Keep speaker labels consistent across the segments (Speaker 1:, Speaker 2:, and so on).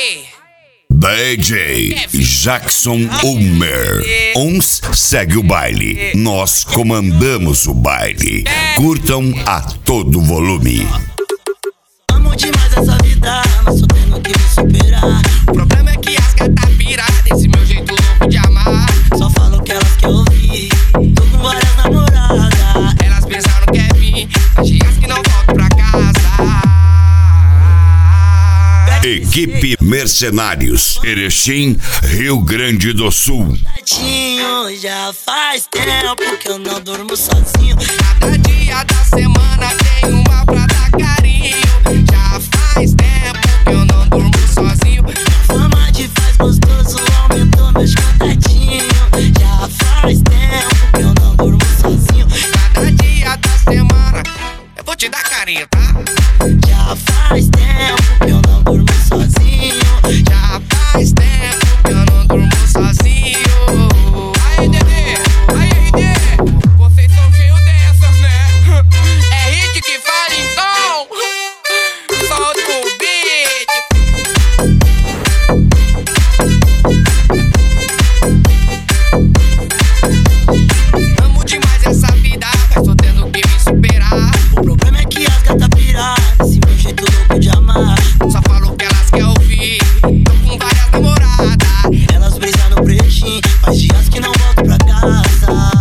Speaker 1: DJ Jackson Ulmer. Uns segue o baile, nós comandamos o baile. Curtam a todo volume.
Speaker 2: Amo demais essa vida, mas tô tendo que me superar.
Speaker 3: O problema é que as gatas piradas desse meu jeito louco de amar.
Speaker 2: Só falo que elas querem ouvir. Tô com várias namoradas.
Speaker 3: Elas pensaram que é mim, mas dias que não volto pra casa.
Speaker 1: Equipe Mercenários, Erechim, Rio Grande do Sul.
Speaker 2: Tadinho, já faz tempo que eu não durmo sozinho.
Speaker 3: Cada dia da semana tem uma pra dar carinho. Já faz tempo que eu não durmo sozinho.
Speaker 2: Fama de faz gostoso aumentou meus contatinhos. Já faz tempo que eu não durmo sozinho.
Speaker 3: Cada dia da semana eu vou te dar carinho, tá?
Speaker 2: Já faz tempo que eu não durmo sozinho.
Speaker 3: Já faz tempo que eu não durmo sozinho. Aí, Dedê, aí, RD, vocês são cheios dessas, né? É hit que fala então. Solta o beat. Amo demais essa vida, mas tô tendo que me superar.
Speaker 2: O problema é que as gatas piradas, esse meu jeito louco de amar.
Speaker 3: Só falo que elas querem ouvir. Tô com várias namoradas.
Speaker 2: Elas brisam no pretinho, faz dias que não volto pra casa.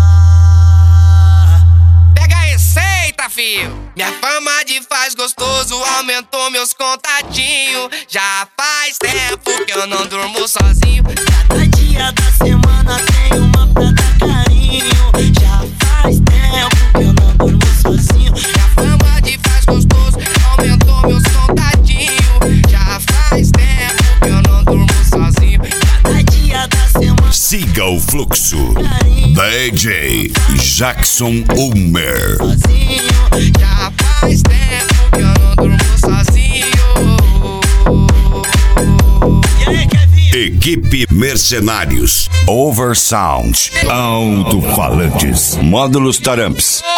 Speaker 3: Pega a receita, filho. Minha fama de faz gostoso aumentou meus contatinhos. Já faz tempo que eu não durmo sozinho.
Speaker 2: Cada dia da semana tem uma pra dar carinho. Já faz tempo que eu não durmo sozinho.
Speaker 3: Minha fama de faz gostoso aumentou meus contatinhos. Já faz tempo que eu não durmo sozinho.
Speaker 2: Cada dia da semana
Speaker 1: Siga o fluxo.
Speaker 2: carinho.
Speaker 1: DJ Jackson Ulmer.
Speaker 2: Sozinho.
Speaker 3: Já faz tempo que eu não durmo sozinho.
Speaker 2: E aí, Kevin?
Speaker 1: Equipe Mercenários, Oversound, alto-falantes, módulos Taramps.